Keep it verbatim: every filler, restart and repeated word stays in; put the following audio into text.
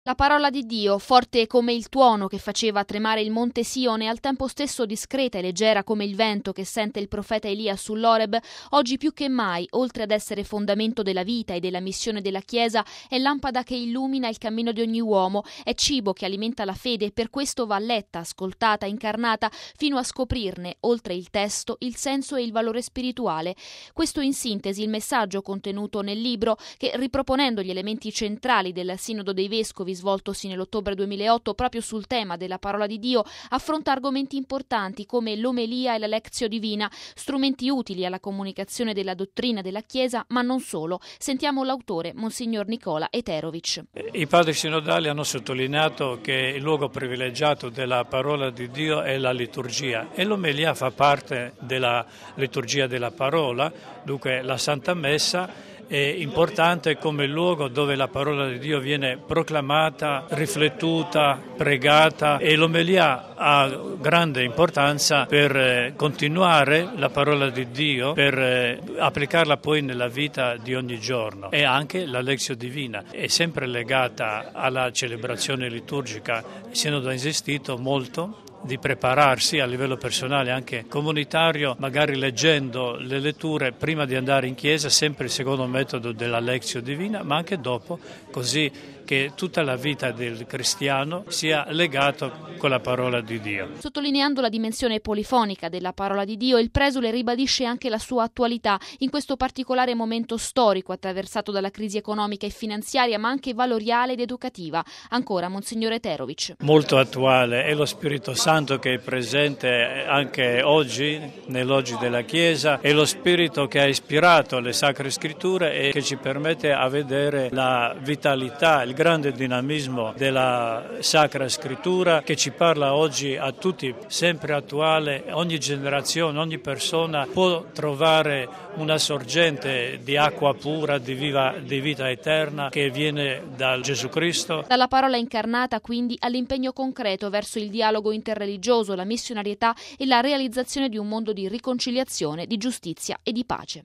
La parola di Dio, forte come il tuono che faceva tremare il monte Sione e al tempo stesso discreta e leggera come il vento che sente il profeta Elia sull'Oreb, oggi più che mai, oltre ad essere fondamento della vita e della missione della Chiesa, è lampada che illumina il cammino di ogni uomo, è cibo che alimenta la fede e per questo va letta, ascoltata, incarnata, fino a scoprirne, oltre il testo, il senso e il valore spirituale. Questo in sintesi il messaggio contenuto nel libro che, riproponendo gli elementi centrali del Sinodo dei Vescovi svoltosi nell'ottobre duemilaotto proprio sul tema della parola di Dio, affronta argomenti importanti come l'omelia e la lectio divina, strumenti utili alla comunicazione della dottrina della Chiesa, ma non solo. Sentiamo l'autore, Monsignor Nicola Eterovic. I padri sinodali hanno sottolineato che il luogo privilegiato della parola di Dio è la liturgia e l'omelia fa parte della liturgia della parola, dunque la Santa Messa è importante come luogo dove la parola di Dio viene proclamata, riflettuta, pregata, e l'omelia ha grande importanza per continuare la parola di Dio, per applicarla poi nella vita di ogni giorno. E anche la lectio divina è sempre legata alla celebrazione liturgica. Il Sinodo ha insistito molto di prepararsi a livello personale, anche comunitario, magari leggendo le letture prima di andare in chiesa, sempre il secondo metodo della lectio divina, ma anche dopo, così che tutta la vita del cristiano sia legato con la parola di Dio. Sottolineando la dimensione polifonica della parola di Dio, il presule ribadisce anche la sua attualità in questo particolare momento storico attraversato dalla crisi economica e finanziaria, ma anche valoriale ed educativa. Ancora, Monsignor Eterovic. Molto attuale, è lo Spirito Santo che è presente anche oggi, nell'oggi della Chiesa, è lo Spirito che ha ispirato le Sacre Scritture e che ci permette a vedere la vitalità, il grande dinamismo della Sacra Scrittura, che ci parla oggi a tutti, sempre attuale. Ogni generazione, ogni persona può trovare una sorgente di acqua pura, di, viva, di vita eterna che viene da Gesù Cristo. Dalla parola incarnata quindi all'impegno concreto verso il dialogo interreligioso, la missionarietà e la realizzazione di un mondo di riconciliazione, di giustizia e di pace.